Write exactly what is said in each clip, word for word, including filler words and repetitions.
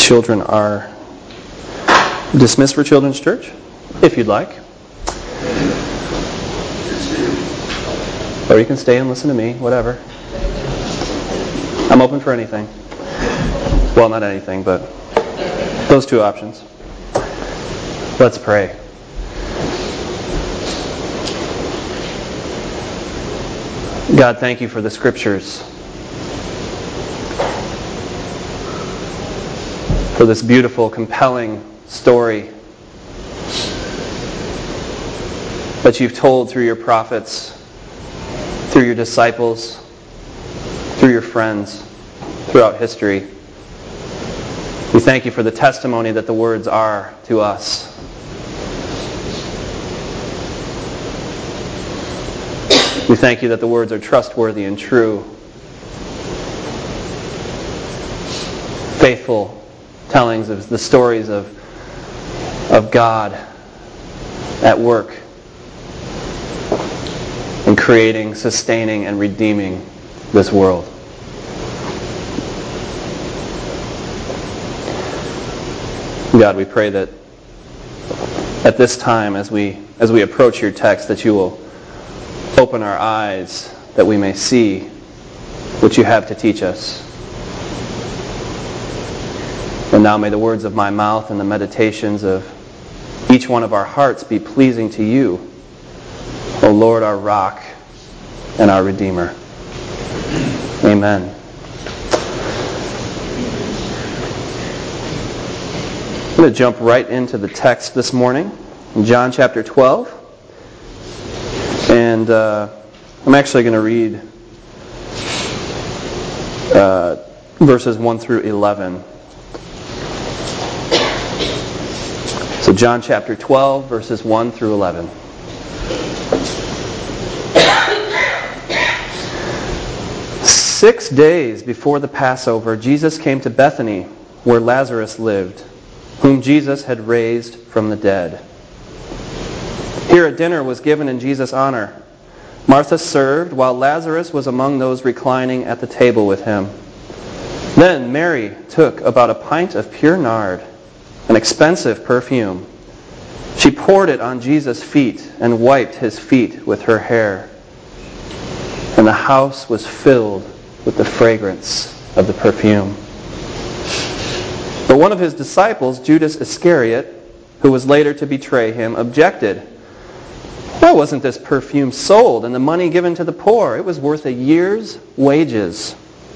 Children are dismissed for Children's Church, if you'd like. Or you can stay and listen to me, whatever. I'm open for anything. Well, not anything, but those two options. Let's pray. God, thank you for the Scriptures. For this beautiful, compelling story that you've told through your prophets, through your disciples, through your friends, throughout history. We thank you for the testimony that the words are to us. We thank you that the words are trustworthy and true, faithful tellings of the stories of, of God at work in creating, sustaining, and redeeming this world. God, we pray that at this time, as we as we approach your text, that you will open our eyes that we may see what you have to teach us. And now may the words of my mouth and the meditations of each one of our hearts be pleasing to you, O Lord, our rock and our Redeemer. Amen. I'm going to jump right into the text this morning in John chapter twelve. And uh, I'm actually going to read uh, verses one through eleven. So John chapter twelve, verses one through eleven. Six days before the Passover, Jesus came to Bethany, where Lazarus lived, whom Jesus had raised from the dead. Here a dinner was given in Jesus' honor. Martha served, while Lazarus was among those reclining at the table with him. Then Mary took about a pint of pure nard, an expensive perfume. She poured it on Jesus' feet and wiped his feet with her hair. And the house was filled with the fragrance of the perfume. But one of his disciples, Judas Iscariot, who was later to betray him, objected. Why wasn't this perfume sold and the money given to the poor? It was worth a year's wages.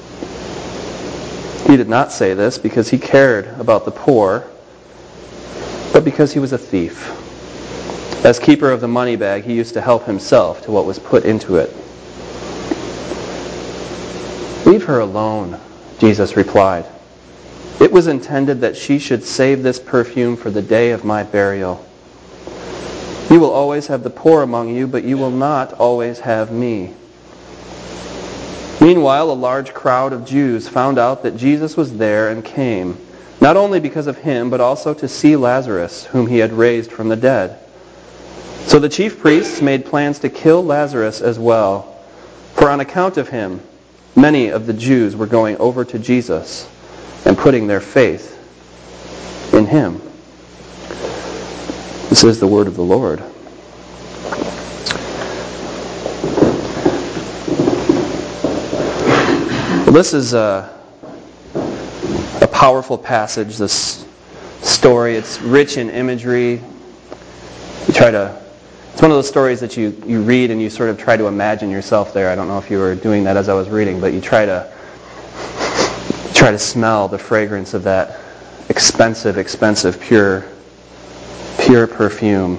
He did not say this because he cared about the poor, but because he was a thief. As keeper of the money bag, he used to help himself to what was put into it. Leave her alone, Jesus replied. It was intended that she should save this perfume for the day of my burial. You will always have the poor among you, but you will not always have me. Meanwhile, a large crowd of Jews found out that Jesus was there and came, not only because of him, but also to see Lazarus, whom he had raised from the dead. So the chief priests made plans to kill Lazarus as well, for on account of him, many of the Jews were going over to Jesus and putting their faith in him. This is the word of the Lord. Well, this is a, a powerful passage, this story. It's rich in imagery. You try to, it's one of those stories that you, you read and you sort of try to imagine yourself there. I don't know if you were doing that as I was reading, but you try to try to smell the fragrance of that expensive, expensive, pure Pure perfume.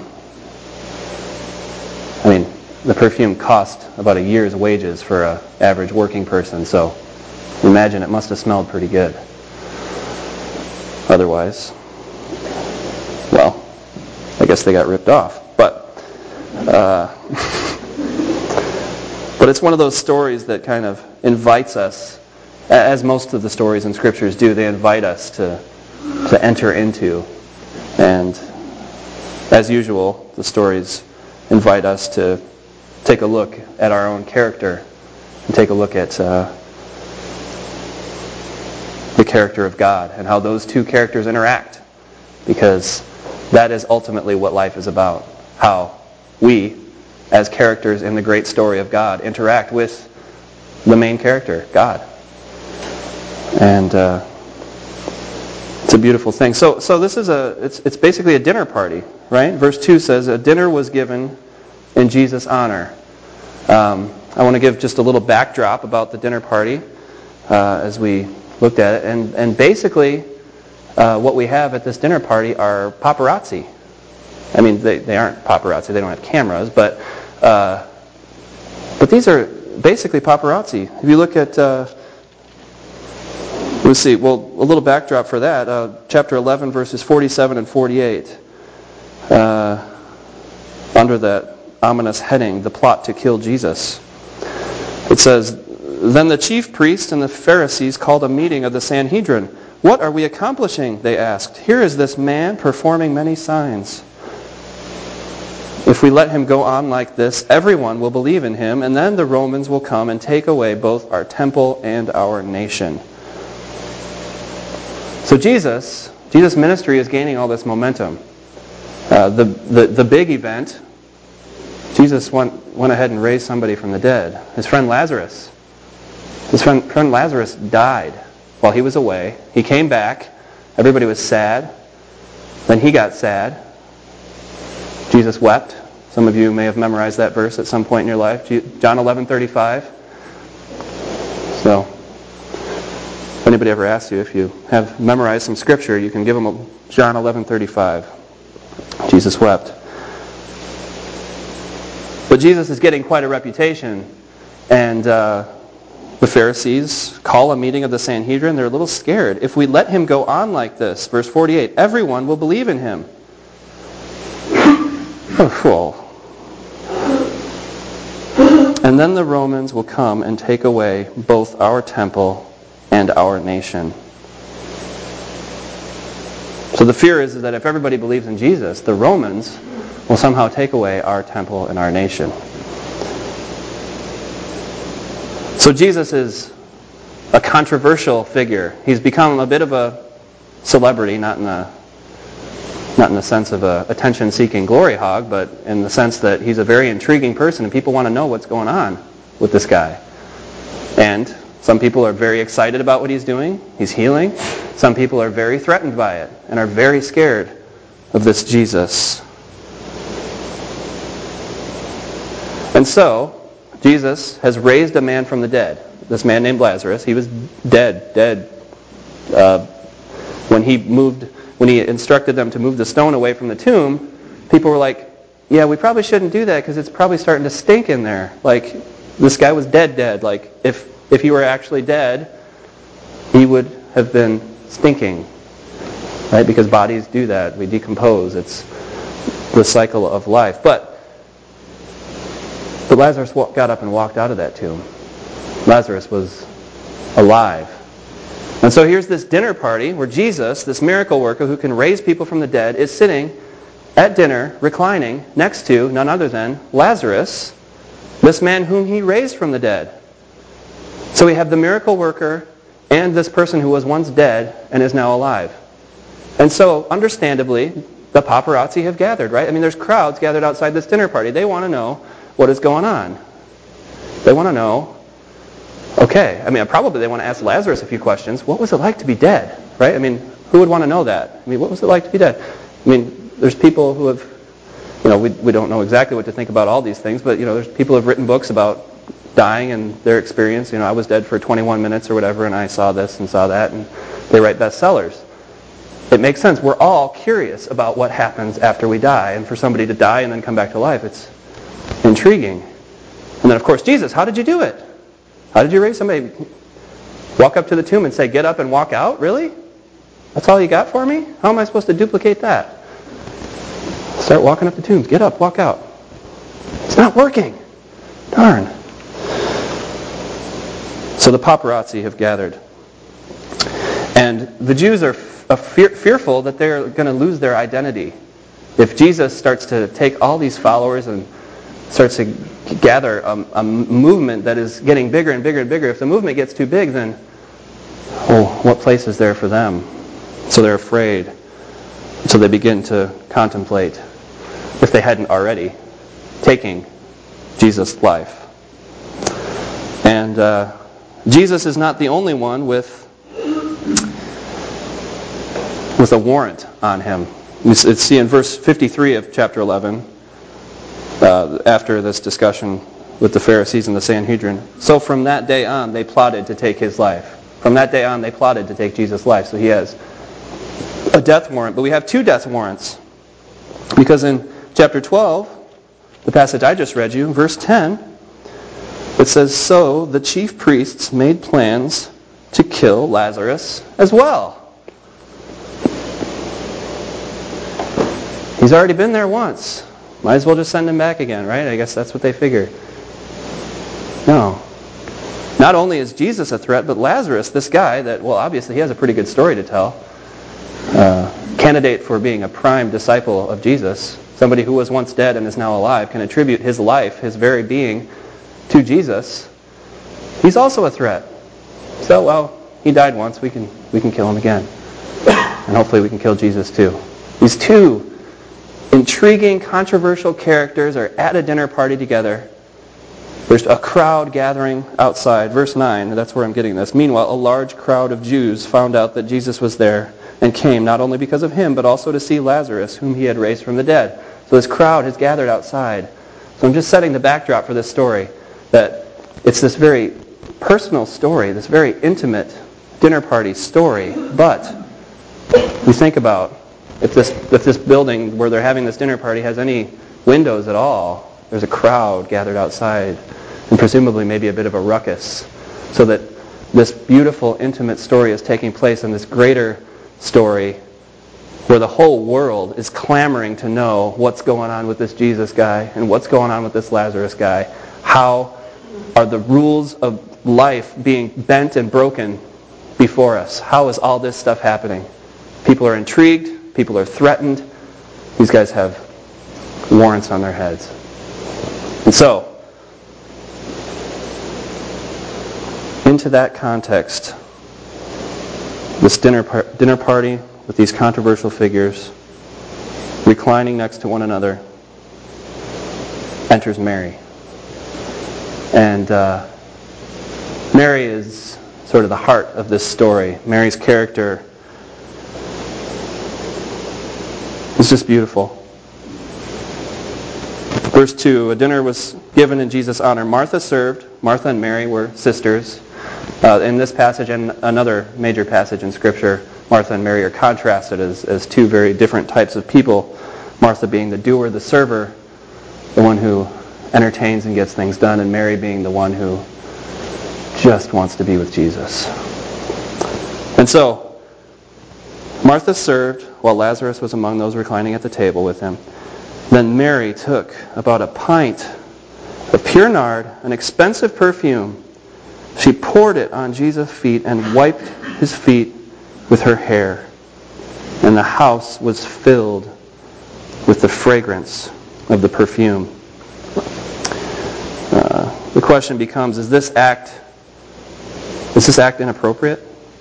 I mean, the perfume cost about a year's wages for an average working person, so imagine it must have smelled pretty good. Otherwise, well, I guess they got ripped off. But, uh, but it's one of those stories that kind of invites us, as most of the stories in Scriptures do, they invite us to to enter into. And as usual, the stories invite us to take a look at our own character and take a look at uh, the character of God and how those two characters interact, because that is ultimately what life is about. How we, as characters in the great story of God, interact with the main character, God. And uh, it's a beautiful thing. So, so this is a it's it's basically a dinner party, right? Verse two says a dinner was given in Jesus' honor. Um, I want to give just a little backdrop about the dinner party uh, as we looked at it, and and basically uh, what we have at this dinner party are paparazzi. I mean, they they aren't paparazzi; they don't have cameras, but uh, but these are basically paparazzi. If you look at uh, let's see, well, a little backdrop for that. Uh, chapter eleven, verses forty-seven and forty-eight, uh, under that ominous heading, the plot to kill Jesus. It says, "Then the chief priests and the Pharisees called a meeting of the Sanhedrin. 'What are we accomplishing?' they asked. 'Here is this man performing many signs. If we let him go on like this, everyone will believe in him, and then the Romans will come and take away both our temple and our nation.'" So Jesus, Jesus' ministry is gaining all this momentum. Uh, the, the the big event, Jesus went went ahead and raised somebody from the dead. His friend Lazarus. His friend, friend Lazarus died while he was away. He came back. Everybody was sad. Then he got sad. Jesus wept. Some of you may have memorized that verse at some point in your life. John eleven thirty-five. So, if anybody ever asks you if you have memorized some scripture, you can give them a John eleven thirty-five. Jesus wept. But Jesus is getting quite a reputation, and uh, the Pharisees call a meeting of the Sanhedrin. They're a little scared. If we let him go on like this, verse forty-eight, everyone will believe in him. Oh, well. And then the Romans will come and take away both our temple and our nation. So the fear is, is that if everybody believes in Jesus, the Romans will somehow take away our temple and our nation. So Jesus is a controversial figure. He's become a bit of a celebrity, not in the not in the sense of a attention-seeking glory hog, but in the sense that he's a very intriguing person and people want to know what's going on with this guy. And some people are very excited about what he's doing. He's healing. Some people are very threatened by it and are very scared of this Jesus. And so, Jesus has raised a man from the dead. This man named Lazarus. He was dead, dead. Uh, when he moved, when he instructed them to move the stone away from the tomb, people were like, "Yeah, we probably shouldn't do that because it's probably starting to stink in there. Like, this guy was dead, dead. Like, if if he were actually dead, he would have been stinking, right? Because bodies do that. We decompose. It's the cycle of life." But But Lazarus got up and walked out of that tomb. Lazarus was alive. And so here's this dinner party where Jesus, this miracle worker who can raise people from the dead, is sitting at dinner, reclining, next to none other than Lazarus, this man whom he raised from the dead. So we have the miracle worker and this person who was once dead and is now alive. And so, understandably, the paparazzi have gathered, right? I mean, there's crowds gathered outside this dinner party. They want to know what is going on. They want to know, okay, I mean, probably they want to ask Lazarus a few questions. What was it like to be dead, right? I mean, who would want to know that? I mean, what was it like to be dead? I mean, there's people who have, you know, we we don't know exactly what to think about all these things, but, you know, there's people who have written books about dying and their experience. You know, I was dead for twenty-one minutes or whatever, and I saw this and saw that, and they write bestsellers. It makes sense. We're all curious about what happens after we die, and for somebody to die and then come back to life, it's intriguing. And then, of course, Jesus, how did you do it? How did you raise somebody? Walk up to the tomb and say, "Get up and walk out"? Really? That's all you got for me? How am I supposed to duplicate that? Start walking up the tombs. Get up, walk out. It's not working. Darn. So the paparazzi have gathered. And the Jews are fear- fearful that they're going to lose their identity. If Jesus starts to take all these followers and starts to gather a, a movement that is getting bigger and bigger and bigger, if the movement gets too big, then well, what place is there for them? So they're afraid. So they begin to contemplate, if they hadn't already, taking Jesus' life. And uh, Jesus is not the only one with with a warrant on him. It's, it's see in verse fifty-three of chapter eleven, uh, after this discussion with the Pharisees and the Sanhedrin. So from that day on, they plotted to take his life. From that day on, they plotted to take Jesus' life. So he has a death warrant. But we have two death warrants. Because in chapter twelve, the passage I just read you, verse ten, it says, so the chief priests made plans to kill Lazarus as well. He's already been there once. Might as well just send him back again, right? I guess that's what they figured. No. Not only is Jesus a threat, but Lazarus, this guy that, well, obviously he has a pretty good story to tell. Uh, candidate for being a prime disciple of Jesus. Somebody who was once dead and is now alive, can attribute his life, his very being, to Jesus. He's also a threat. So, well, he died once. We can we can kill him again. And hopefully we can kill Jesus too. These two intriguing, controversial characters are at a dinner party together. There's a crowd gathering outside. Verse nine, that's where I'm getting this. Meanwhile, a large crowd of Jews found out that Jesus was there and came not only because of him, but also to see Lazarus, whom he had raised from the dead. So this crowd has gathered outside. So I'm just setting the backdrop for this story, that it's this very personal story, this very intimate dinner party story. But you think about if this if this building where they're having this dinner party has any windows at all, there's a crowd gathered outside, and presumably maybe a bit of a ruckus, so that this beautiful, intimate story is taking place in this greater story where the whole world is clamoring to know what's going on with this Jesus guy and what's going on with this Lazarus guy. How are the rules of life being bent and broken before us? How is all this stuff happening? People are intrigued. People are threatened. These guys have warrants on their heads. And so, into that context, this dinner par- dinner party with these controversial figures reclining next to one another, enters Mary. And uh, Mary is sort of the heart of this story. Mary's character is just beautiful. Verse two, a dinner was given in Jesus' honor. Martha served. Martha and Mary were sisters. Uh, in this passage and another major passage in Scripture, Martha and Mary are contrasted as, as two very different types of people. Martha being the doer, the server, the one who entertains and gets things done, and Mary being the one who just wants to be with Jesus. And so, Martha served while Lazarus was among those reclining at the table with him. Then Mary took about a pint of pure nard, an expensive perfume. She poured it on Jesus' feet and wiped his feet with her hair. And the house was filled with the fragrance of the perfume. Uh, the question becomes, is this act, is this act inappropriate?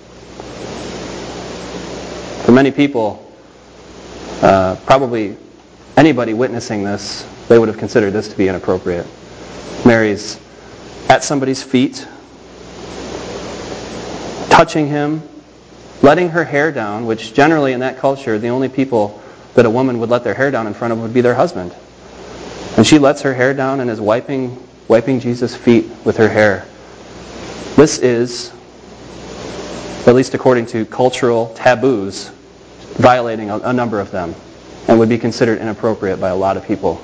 For many people, uh, probably anybody witnessing this, they would have considered this to be inappropriate. Mary's at somebody's feet, touching him, letting her hair down, which generally in that culture, the only people that a woman would let their hair down in front of would be their husband. And she lets her hair down and is wiping wiping Jesus' feet with her hair. This is, at least according to cultural taboos, violating a, a number of them, and would be considered inappropriate by a lot of people.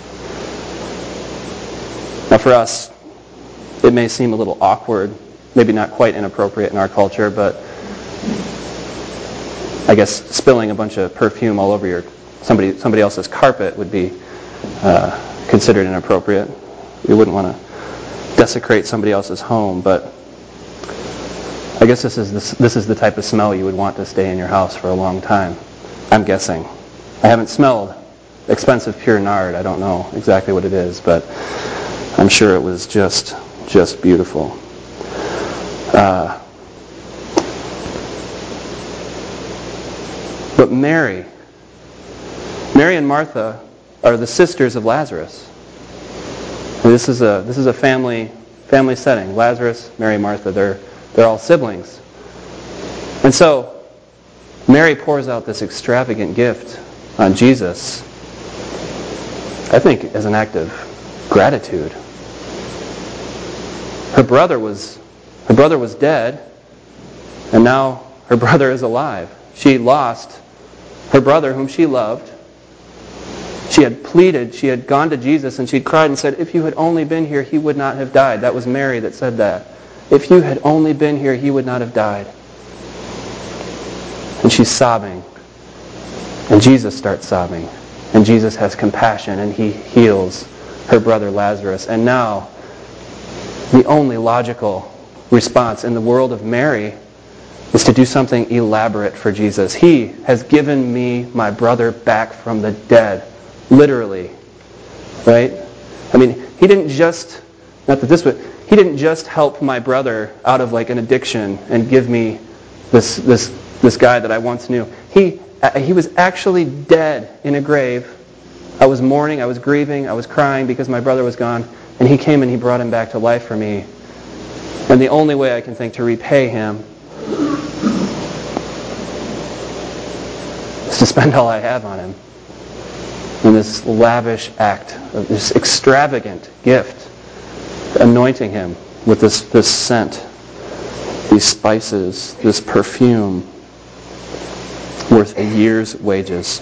Now for us, it may seem a little awkward, maybe not quite inappropriate in our culture, but I guess spilling a bunch of perfume all over your somebody somebody else's carpet would be uh, considered inappropriate. You wouldn't want to desecrate somebody else's home, but I guess this is this, this is the type of smell you would want to stay in your house for a long time. I'm guessing. I haven't smelled expensive pure nard. I don't know exactly what it is, but I'm sure it was just just beautiful. Uh, But Mary, Mary and Martha are the sisters of Lazarus. And this is a this is a family family setting. Lazarus, Mary, Martha, they're they're all siblings. And so Mary pours out this extravagant gift on Jesus, I think, as an act of gratitude. Her brother was her brother was dead, and now her brother is alive. She lost her brother whom she loved. She had pleaded, she had gone to Jesus and she had cried and said, if you had only been here, he would not have died. That was Mary that said that. If you had only been here, he would not have died. And she's sobbing. And Jesus starts sobbing. And Jesus has compassion and he heals her brother Lazarus. And now, the only logical response in the world of Mary is to do something elaborate for Jesus. He has given me my brother back from the dead. Literally. Right? I mean, he didn't just, not that this would, he didn't just help my brother out of like an addiction and give me this this this guy that I once knew. He he was actually dead in a grave. I was mourning, I was grieving, I was crying because my brother was gone, and he came and he brought him back to life for me. And the only way I can think to repay him is to spend all I have on him in this lavish act of this extravagant gift, anointing him with this, this scent, these spices, this perfume worth a year's wages.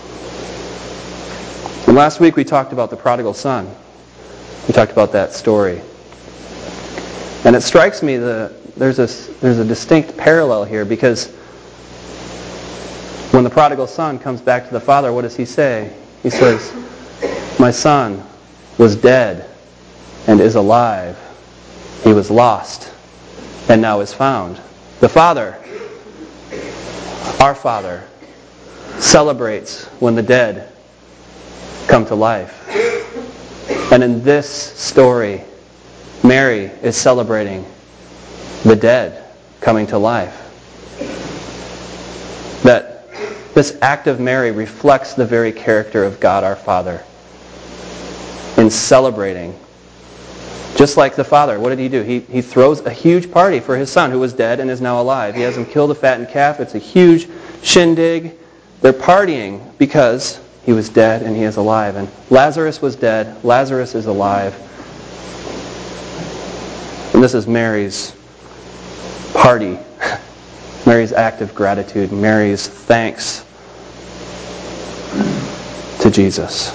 And last week we talked about the prodigal son. We talked about that story. And it strikes me that there's a, there's a distinct parallel here, because when the prodigal son comes back to the father, what does he say? He says, my son was dead and is alive. He was lost and now is found. The Father, our Father, celebrates when the dead come to life. And in this story, Mary is celebrating the dead coming to life. That this act of Mary reflects the very character of God our Father in celebrating. Just like the Father, what did he do? He, he throws a huge party for his son who was dead and is now alive. He has him kill the fattened calf. It's a huge shindig. They're partying because he was dead and he is alive. And Lazarus was dead. Lazarus is alive. And this is Mary's party. Mary's act of gratitude. Mary's thanks to Jesus.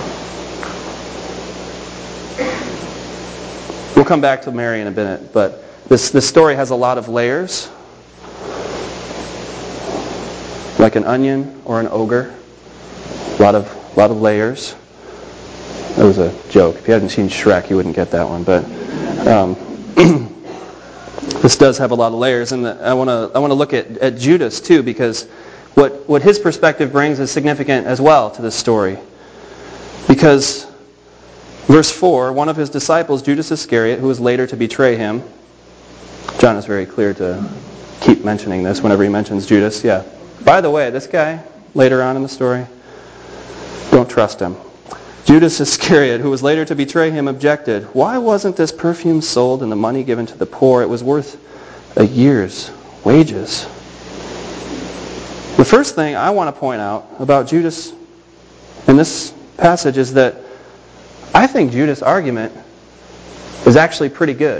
We'll come back to Mary in a minute, but this, this story has a lot of layers. Like an onion or an ogre. A lot of, a lot of layers. That was a joke. If you hadn't seen Shrek, you wouldn't get that one. But um, this does have a lot of layers, and I want to I want to look at, at Judas too, because what what his perspective brings is significant as well to this story. Because verse four, one of his disciples, Judas Iscariot, who was later to betray him. John is very clear to keep mentioning this whenever he mentions Judas. Yeah. By the way, this guy later on in the story, don't trust him. Judas Iscariot, who was later to betray him, objected, why wasn't this perfume sold and the money given to the poor? It was worth a year's wages. The first thing I want to point out about Judas in this passage is that I think Judas' argument is actually pretty good.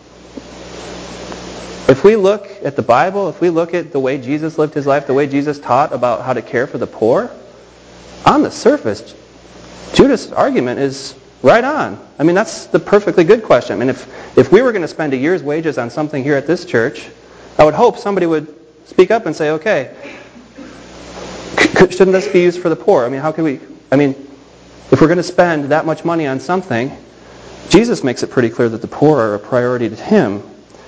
If we look at the Bible, if we look at the way Jesus lived his life, the way Jesus taught about how to care for the poor, on the surface, Judas' argument is right on. I mean, that's the perfectly good question. I mean, if, if we were going to spend a year's wages on something here at this church, I would hope somebody would speak up and say, okay, shouldn't this be used for the poor? I mean, how can we, I mean, if we're going to spend that much money on something, Jesus makes it pretty clear that the poor are a priority to him.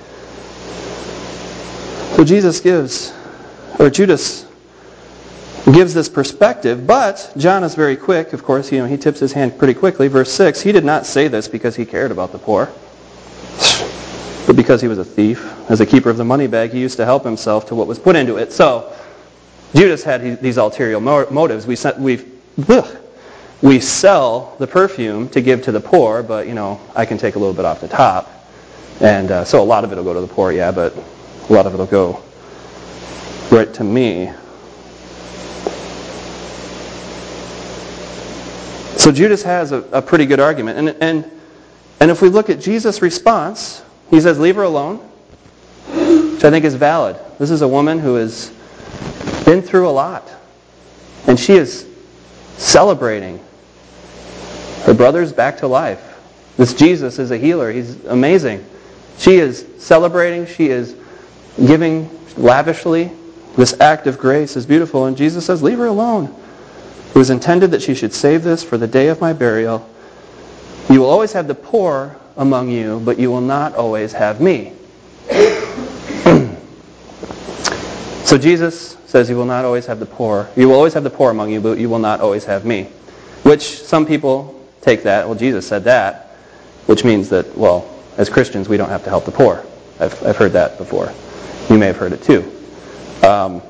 So Jesus gives, or Judas gives this perspective, but John is very quick. Of course, you know, he tips his hand pretty quickly. Verse six, he did not say this because he cared about the poor, but because he was a thief. As a keeper of the money bag, he used to help himself to what was put into it. So, Judas had these ulterior motives. We we we sell the perfume to give to the poor, but you know I can take a little bit off the top, and uh, so a lot of it will go to the poor, yeah, but a lot of it will go right to me. So Judas has a, a pretty good argument, and and and if we look at Jesus' response, he says, "Leave her alone," which I think is valid. This is a woman who has been through a lot, and she is celebrating her brother's back to life. This Jesus is a healer. He's amazing. She is celebrating. She is giving lavishly. This act of grace is beautiful, and Jesus says, "Leave her alone. It was intended that she should save this for the day of my burial. You will always have the poor among you, but you will not always have me." So Jesus says you will not always have the poor. You will always have the poor among you, but you will not always have me. Which some people take that, well, Jesus said that, which means that, well, as Christians, we don't have to help the poor. I've, I've heard that before. You may have heard it too. Um,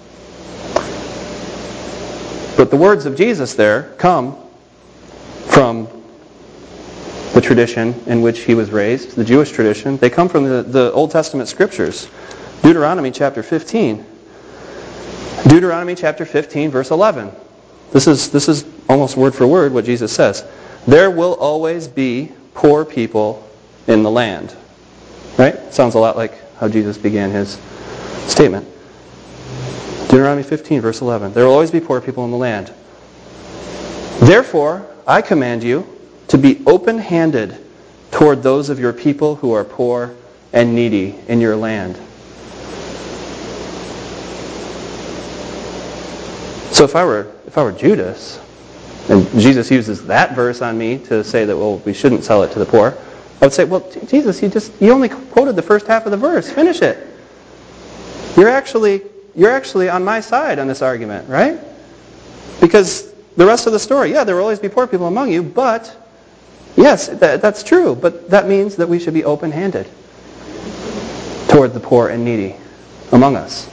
but the words of Jesus there come from the tradition in which he was raised, the Jewish tradition. They come from the, the Old Testament scriptures. Deuteronomy chapter fifteen. Deuteronomy chapter fifteen, verse eleven. This is this is almost word for word what Jesus says. There will always be poor people in the land. Right? Sounds a lot like how Jesus began his statement. Deuteronomy fifteen, verse eleven. There will always be poor people in the land. Therefore, I command you to be open-handed toward those of your people who are poor and needy in your land. So if I were if I were Judas, and Jesus uses that verse on me to say that, well, we shouldn't sell it to the poor, I would say, well, Jesus, you just you only quoted the first half of the verse. Finish it. You're actually you're actually on my side on this argument, right? Because the rest of the story, yeah, there will always be poor people among you, but yes, that, that's true. But that means that we should be open-handed toward the poor and needy among us.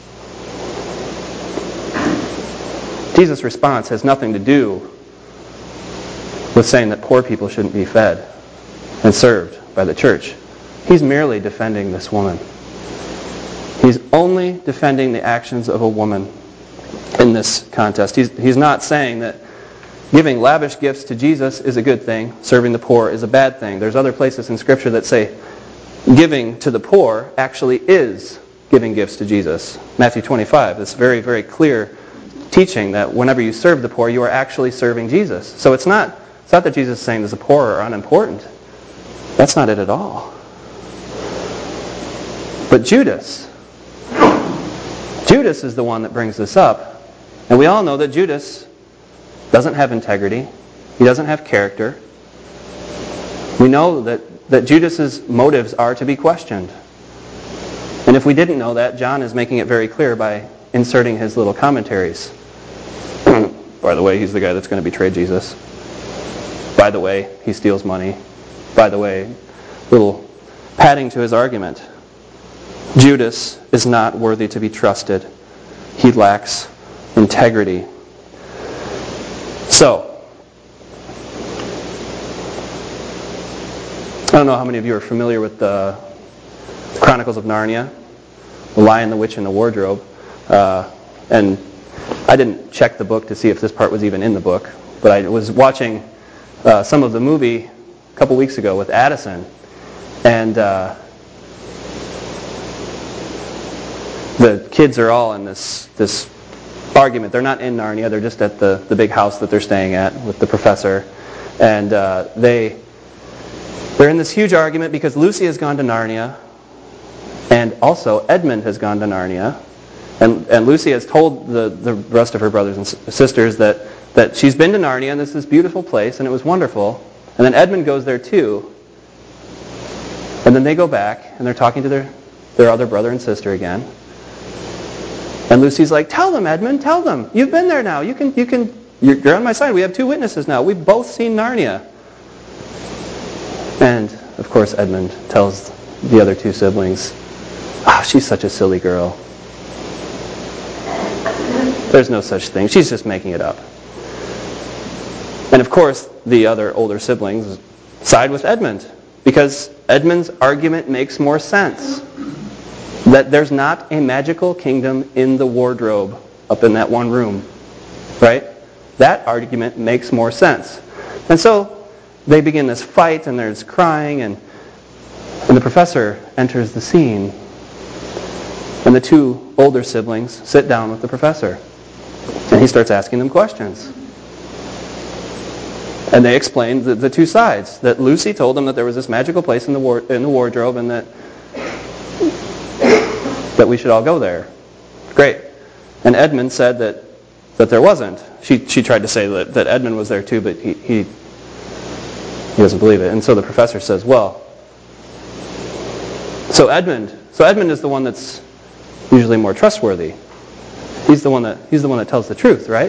Jesus' response has nothing to do with saying that poor people shouldn't be fed and served by the church. He's merely defending this woman. He's only defending the actions of a woman in this contest. He's, he's not saying that giving lavish gifts to Jesus is a good thing, serving the poor is a bad thing. There's other places in Scripture that say giving to the poor actually is giving gifts to Jesus. Matthew twenty-five, this very, very clear teaching that whenever you serve the poor, you are actually serving Jesus. So it's not it's not that Jesus is saying that the poor are unimportant. That's not it at all. But Judas, Judas is the one that brings this up. And we all know that Judas doesn't have integrity. He doesn't have character. We know that, that Judas's motives are to be questioned. And if we didn't know that, John is making it very clear by inserting his little commentaries. By the way, he's the guy that's going to betray Jesus. By the way, he steals money. By the way, little padding to his argument. Judas is not worthy to be trusted. He lacks integrity. So, I don't know how many of you are familiar with the Chronicles of Narnia, The Lion, the Witch, and the Wardrobe. Uh, and I didn't check the book to see if this part was even in the book, but I was watching uh, some of the movie a couple weeks ago with Addison, and uh, the kids are all in this this argument. They're not in Narnia. They're just at the, the big house that they're staying at with the professor, and uh, they they're in this huge argument because Lucy has gone to Narnia, and also Edmund has gone to Narnia. And, and Lucy has told the, the rest of her brothers and sisters that, that she's been to Narnia and this is this beautiful place and it was wonderful. And then Edmund goes there too. And then they go back and they're talking to their, their other brother and sister again. And Lucy's like, tell them, Edmund, tell them. You've been there now. You can, you can, you're, you're on my side. We have two witnesses now. We've both seen Narnia. And, of course, Edmund tells the other two siblings, ah, oh, she's such a silly girl. There's no such thing. She's just making it up. And of course, the other older siblings side with Edmund, because Edmund's argument makes more sense. That there's not a magical kingdom in the wardrobe up in that one room. Right? That argument makes more sense. And so they begin this fight, and there's crying, and, and the professor enters the scene. And the two older siblings sit down with the professor. And he starts asking them questions. And they explained the, the two sides. That Lucy told them that there was this magical place in the war, in the wardrobe, and that that we should all go there. Great. And Edmund said that, that there wasn't. She she tried to say that, that Edmund was there too, but he, he he doesn't believe it. And so the professor says, well, so Edmund, so Edmund is the one that's usually more trustworthy. He's the one that he's the one that tells the truth, right?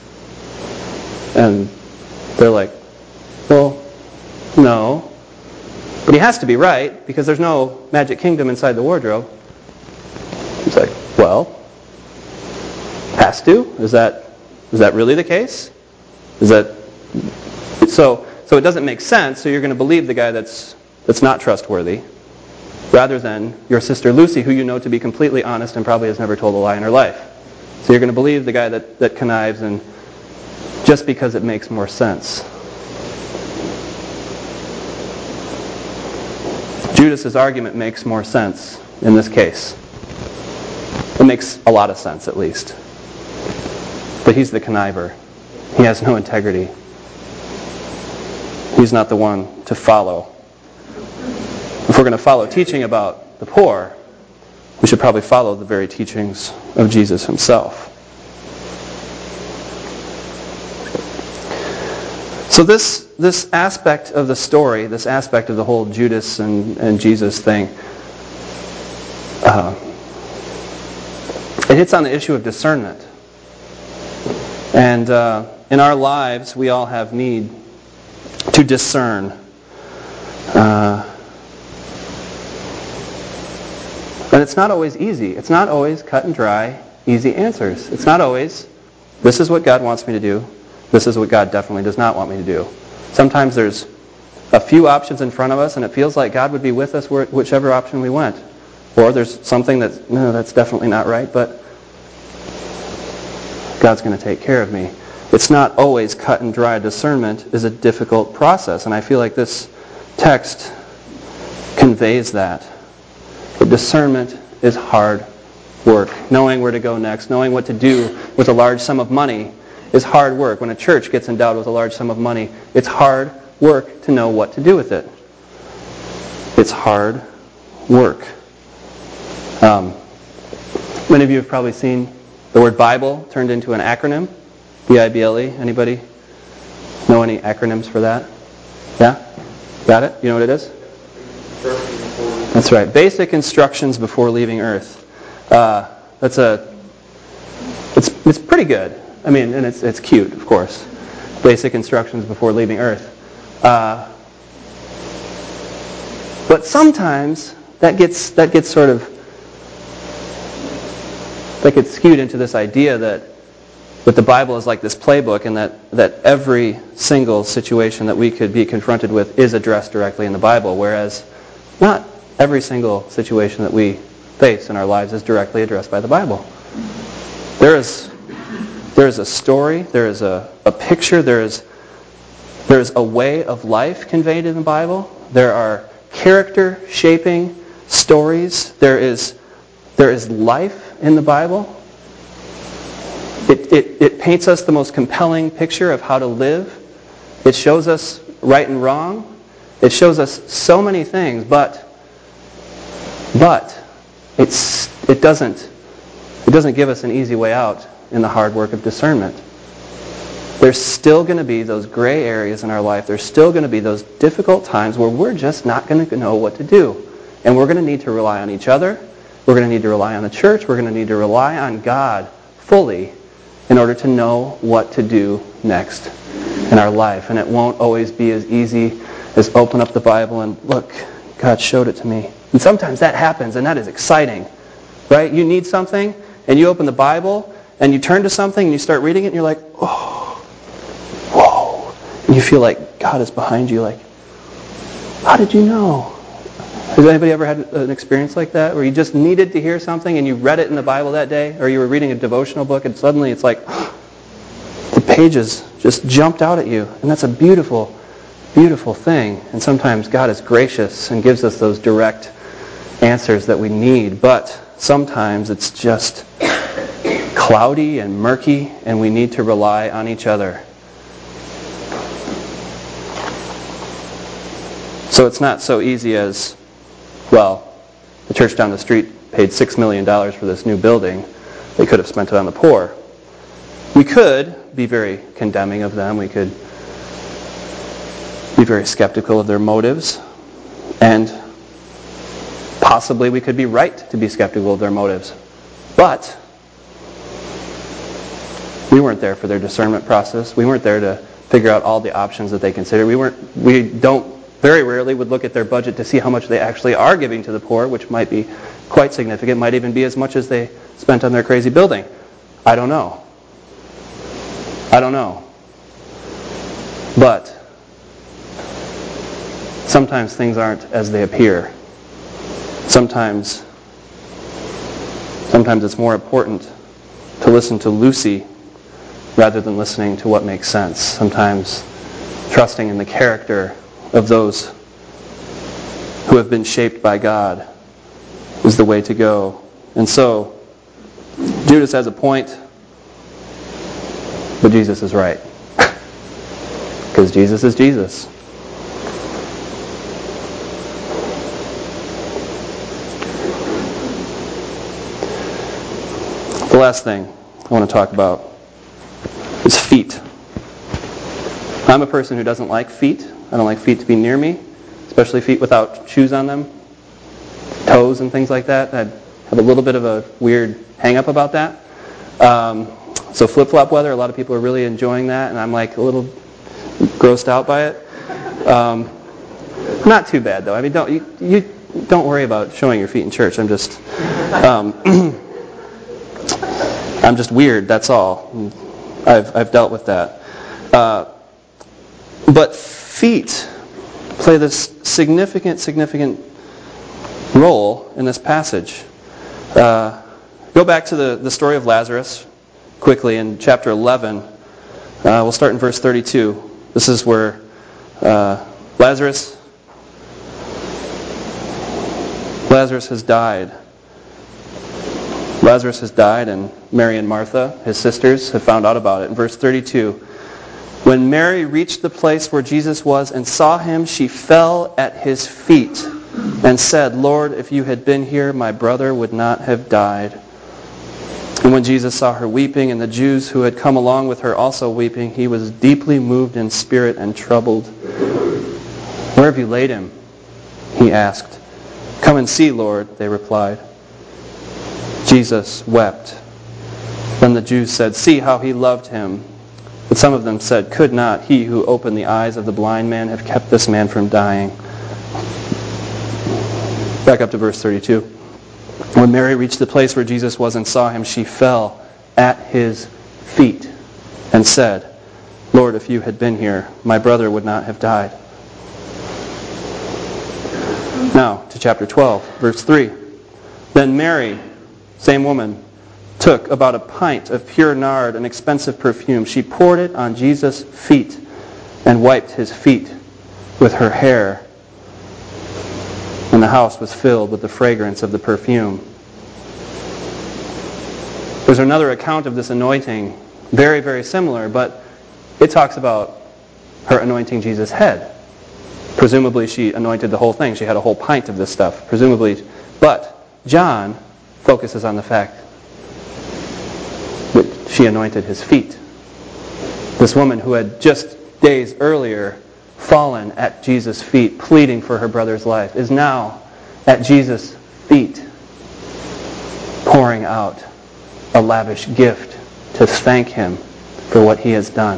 And they're like, well, no. But he has to be right, because there's no magic kingdom inside the wardrobe. He's like, well, has to? Is that is that really the case? Is that so so it doesn't make sense, so you're going to believe the guy that's that's not trustworthy, rather than your sister Lucy, who you know to be completely honest and probably has never told a lie in her life. So you're going to believe the guy that, that connives, and just because it makes more sense. Judas's argument makes more sense in this case. It makes a lot of sense, at least. But he's the conniver. He has no integrity. He's not the one to follow. If we're going to follow teaching about the poor, we should probably follow the very teachings of Jesus himself. So this this aspect of the story, this aspect of the whole Judas and, and Jesus thing, uh, it hits on the issue of discernment. And uh, in our lives, we all have need to discern. Uh, and it's not always easy. It's not always cut and dry, easy answers. It's not always, this is what God wants me to do. This is what God definitely does not want me to do. Sometimes there's a few options in front of us, and it feels like God would be with us whichever option we went. Or there's something that, no, that's definitely not right, but God's going to take care of me. It's not always cut and dry. Discernment is a difficult process, and I feel like this text conveys that. But discernment is hard work. Knowing where to go next, knowing what to do with a large sum of money is hard work. When a church gets endowed with a large sum of money, it's hard work to know what to do with it. It's hard work. Um, many of you have probably seen the word Bible turned into an acronym, B I B L E. Anybody know any acronyms for that? Yeah? Got it? You know what it is? That's right. Basic instructions before leaving Earth. Uh, that's a. It's it's pretty good. I mean, and it's it's cute, of course. Basic instructions before leaving Earth. Uh, but sometimes that gets that gets sort of that gets skewed into this idea that that the Bible is like this playbook, and that that every single situation that we could be confronted with is addressed directly in the Bible, whereas not every single situation that we face in our lives is directly addressed by the Bible. There is There is a story, there is a, a picture, there is there is a way of life conveyed in the Bible. There are character-shaping stories. There is there is life in the Bible. It, it, it paints us the most compelling picture of how to live. It shows us right and wrong. It shows us so many things, but but it's it doesn't it doesn't give us an easy way out in the hard work of discernment. There's still going to be those gray areas in our life. There's still going to be those difficult times where we're just not going to know what to do. And we're going to need to rely on each other. We're going to need to rely on the church. We're going to need to rely on God fully in order to know what to do next in our life. And it won't always be as easy as open up the Bible and look, God showed it to me. And sometimes that happens, and that is exciting. Right? You need something, and you open the Bible, and you turn to something and you start reading it and you're like, oh, whoa. And you feel like God is behind you, like, how did you know? Has anybody ever had an experience like that where you just needed to hear something and you read it in the Bible that day, or you were reading a devotional book and suddenly it's like the pages just jumped out at you, and that's a beautiful, beautiful thing. And sometimes God is gracious and gives us those direct answers that we need, but sometimes it's just cloudy and murky and we need to rely on each other. So it's not so easy as, well, the church down the street paid six million dollars for this new building. They could have spent it on the poor. We could be very condemning of them. We could be very skeptical of their motives. And possibly we could be right to be skeptical of their motives. But we weren't there for their discernment process. We weren't there to figure out all the options that they consider. We weren't. We don't very rarely would look at their budget to see how much they actually are giving to the poor, which might be quite significant, might even be as much as they spent on their crazy building. I don't know. I don't know. But sometimes things aren't as they appear. Sometimes, sometimes it's more important to listen to Lucy rather than listening to what makes sense. Sometimes trusting in the character of those who have been shaped by God is the way to go. And so, Judas has a point, but Jesus is right. Because Jesus is Jesus. The last thing I want to talk about is feet. I'm a person who doesn't like feet. I don't like feet to be near me, especially feet without shoes on them, toes and things like that. I have a little bit of a weird hang-up about that. Um, so flip-flop weather, a lot of people are really enjoying that, and I'm like a little grossed out by it. Um, not too bad though. I mean, don't you, you don't worry about showing your feet in church. I'm just, um, I'm just weird. That's all. I've I've dealt with that. Uh, but feet play this significant, significant role in this passage. Uh, go back to the, the story of Lazarus quickly in chapter eleven. Uh, we'll start in verse thirty-two. This is where uh, Lazarus Lazarus has died. Lazarus has died, and Mary and Martha, his sisters, have found out about it. In verse thirty-two, when Mary reached the place where Jesus was and saw him, she fell at his feet and said, "Lord, if you had been here, my brother would not have died." And when Jesus saw her weeping, and the Jews who had come along with her also weeping, he was deeply moved in spirit and troubled. "Where have you laid him?" he asked. "Come and see, Lord," they replied. Jesus wept. Then the Jews said, "See how he loved him." But some of them said, "Could not he who opened the eyes of the blind man have kept this man from dying?" Back up to verse thirty-two. When Mary reached the place where Jesus was and saw him, she fell at his feet and said, "Lord, if you had been here, my brother would not have died." Now, to chapter twelve, verse three. Then Mary, same woman, took about a pint of pure nard, an expensive perfume. She poured it on Jesus' feet and wiped his feet with her hair. And the house was filled with the fragrance of the perfume. There's another account of this anointing, very, very similar, but it talks about her anointing Jesus' head. Presumably she anointed the whole thing. She had a whole pint of this stuff, presumably. But John focuses on the fact that she anointed his feet. This woman who had just days earlier fallen at Jesus' feet, pleading for her brother's life, is now at Jesus' feet, pouring out a lavish gift to thank him for what he has done.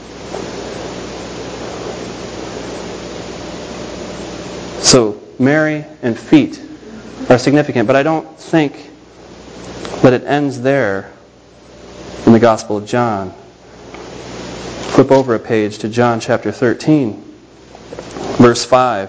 So Mary and feet are significant, but I don't think that it ends there. in the Gospel of John. Flip over a page to John chapter thirteen, verse five.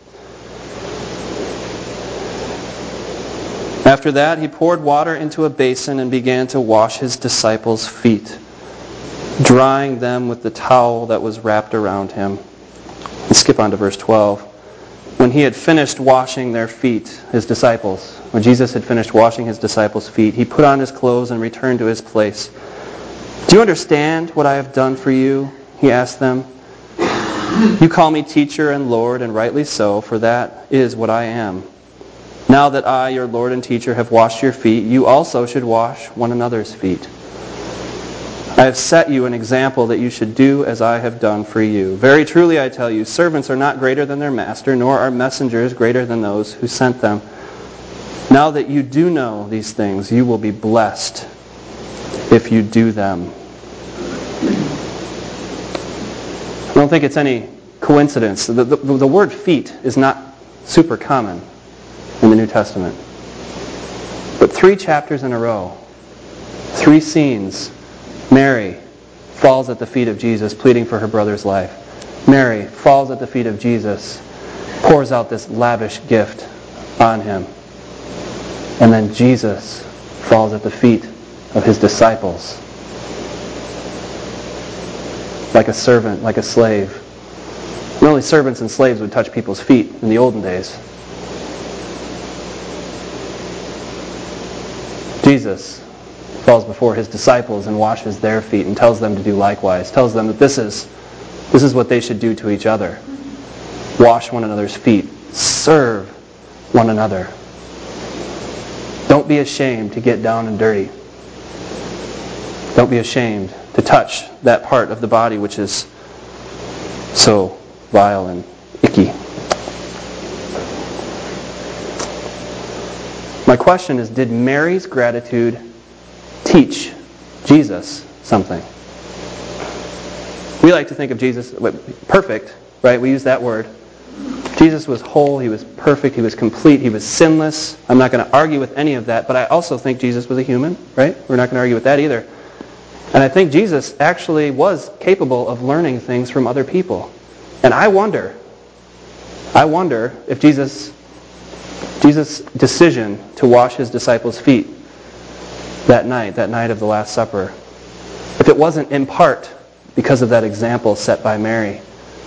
After that, he poured water into a basin and began to wash his disciples' feet, drying them with the towel that was wrapped around him. Let's skip on to verse twelve. When he had finished washing their feet, his disciples, when Jesus had finished washing his disciples' feet, he put on his clothes and returned to his place. Do you understand what I have done for you? He asked them. You call me teacher and Lord, and rightly so, for that is what I am. Now that I, your Lord and teacher, have washed your feet, you also should wash one another's feet. I have set you an example that you should do as I have done for you. Very truly I tell you, servants are not greater than their master, nor are messengers greater than those who sent them. Now that you do know these things, you will be blessed if you do them. I don't think it's any coincidence. The, the, the word feet is not super common in the New Testament. But three chapters in a row, three scenes, Mary falls at the feet of Jesus, pleading for her brother's life. Mary falls at the feet of Jesus, pours out this lavish gift on him. And then Jesus falls at the feet of his disciples, like a servant, like a slave. And only servants and slaves would touch people's feet in the olden days. Jesus falls before his disciples and washes their feet and tells them to do likewise. Tells them that this is, this is what they should do to each other. Wash one another's feet. Serve one another. Don't be ashamed to get down and dirty. Don't be ashamed to touch that part of the body which is so vile and icky. My question is, did Mary's gratitude teach Jesus something? We like to think of Jesus perfect, right? We use that word. Jesus was whole, he was perfect, he was complete, he was sinless. I'm not going to argue with any of that, but I also think Jesus was a human, right? We're not going to argue with that either. And I think Jesus actually was capable of learning things from other people. And I wonder, I wonder if Jesus, Jesus' decision to wash his disciples' feet that night, that night of the Last Supper, if it wasn't in part because of that example set by Mary.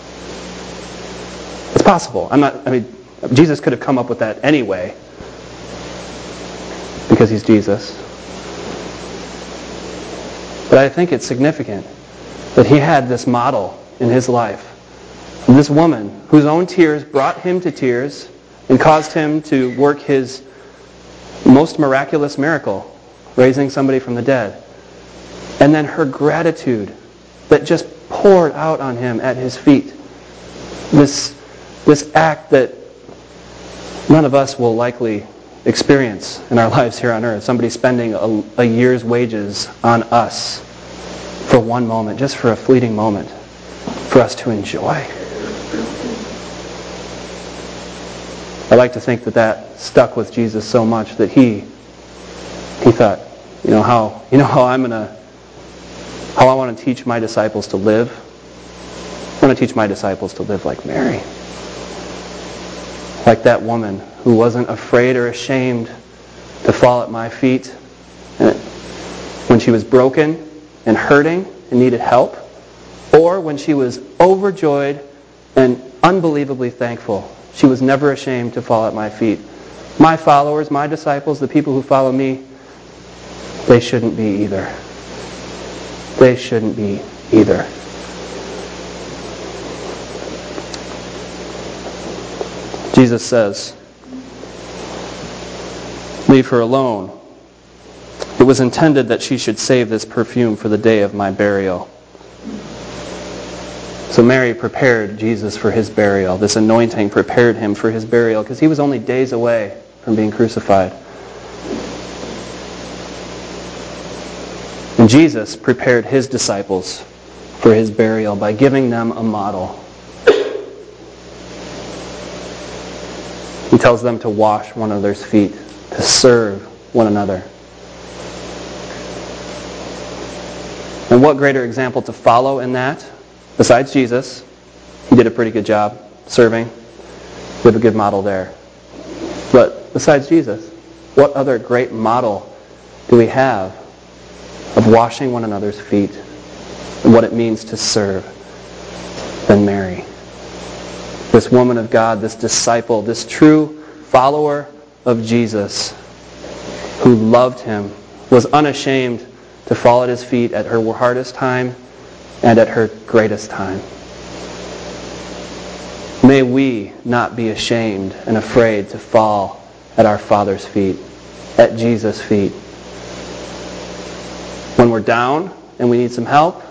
It's possible. I'm not, I mean, Jesus could have come up with that anyway, because he's Jesus. But I think it's significant that he had this model in his life. This woman whose own tears brought him to tears and caused him to work his most miraculous miracle, raising somebody from the dead. And then her gratitude that just poured out on him at his feet. This, this act that none of us will likely experience in our lives here on earth. Somebody spending a, a year's wages on us for one moment, just for a fleeting moment, for us to enjoy. I like to think that that stuck with Jesus so much that he he thought, you know how you know how I'm gonna how I want to teach my disciples to live. I want to teach my disciples to live like Mary, like that woman who wasn't afraid or ashamed to fall at my feet when she was broken and hurting and needed help, or when she was overjoyed and unbelievably thankful. She was never ashamed to fall at my feet. My followers, my disciples, the people who follow me, they shouldn't be either. They shouldn't be either. Jesus says, leave her alone. It was intended that she should save this perfume for the day of my burial. So Mary prepared Jesus for his burial. This anointing prepared him for his burial because he was only days away from being crucified. And Jesus prepared his disciples for his burial by giving them a model. He tells them to wash one another's feet, to serve one another. And what greater example to follow in that? Besides Jesus, he did a pretty good job serving. We have a good model there. But besides Jesus, what other great model do we have of washing one another's feet and what it means to serve than Mary? This woman of God, this disciple, this true follower of Jesus who loved him, was unashamed to fall at his feet at her hardest time and at her greatest time. May we not be ashamed and afraid to fall at our Father's feet, at Jesus' feet. When we're down and we need some help,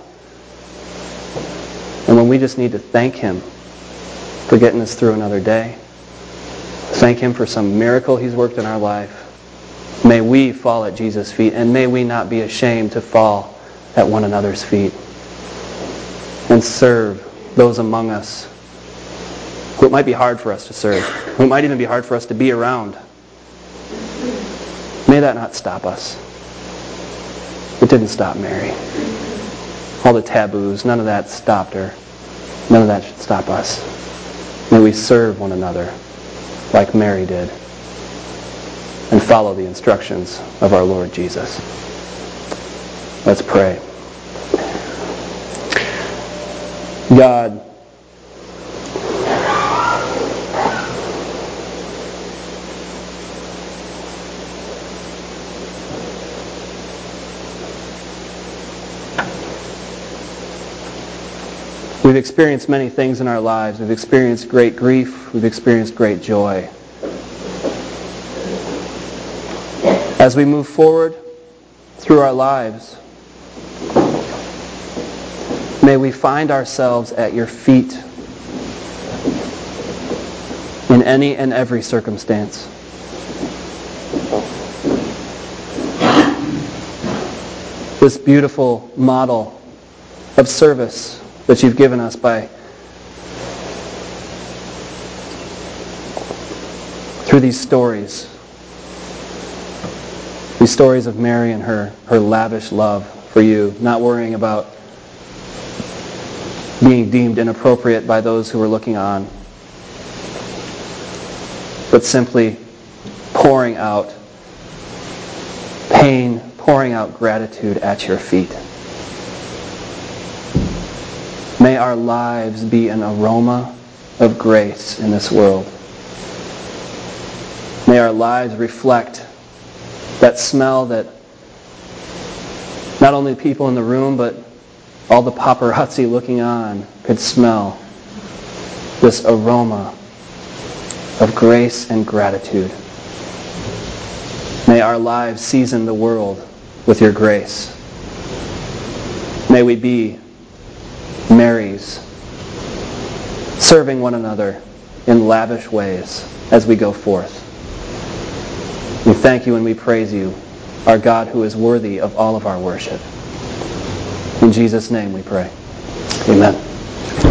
and when we just need to thank him for getting us through another day, thank him for some miracle he's worked in our life, may we fall at Jesus' feet, and may we not be ashamed to fall at one another's feet and serve those among us who it might be hard for us to serve, who it might even be hard for us to be around. May that not stop us. It didn't stop Mary. All the taboos, none of that stopped her. None of that should stop us. May we serve one another like Mary did and follow the instructions of our Lord Jesus. Let's pray. God, we've experienced many things in our lives. We've experienced great grief. We've experienced great joy. As we move forward through our lives, may we find ourselves at your feet in any and every circumstance. This beautiful model of service that you've given us by through these stories. These stories of Mary and her, her lavish love for you, not worrying about being deemed inappropriate by those who are looking on, but simply pouring out pain, pouring out gratitude at your feet. May our lives be an aroma of grace in this world. May our lives reflect that smell that not only people in the room, but all the paparazzi looking on could smell. This aroma of grace and gratitude. May our lives season the world with your grace. May we be Marys, serving one another in lavish ways as we go forth. We thank you and we praise you, our God who is worthy of all of our worship. In Jesus' name we pray. Amen.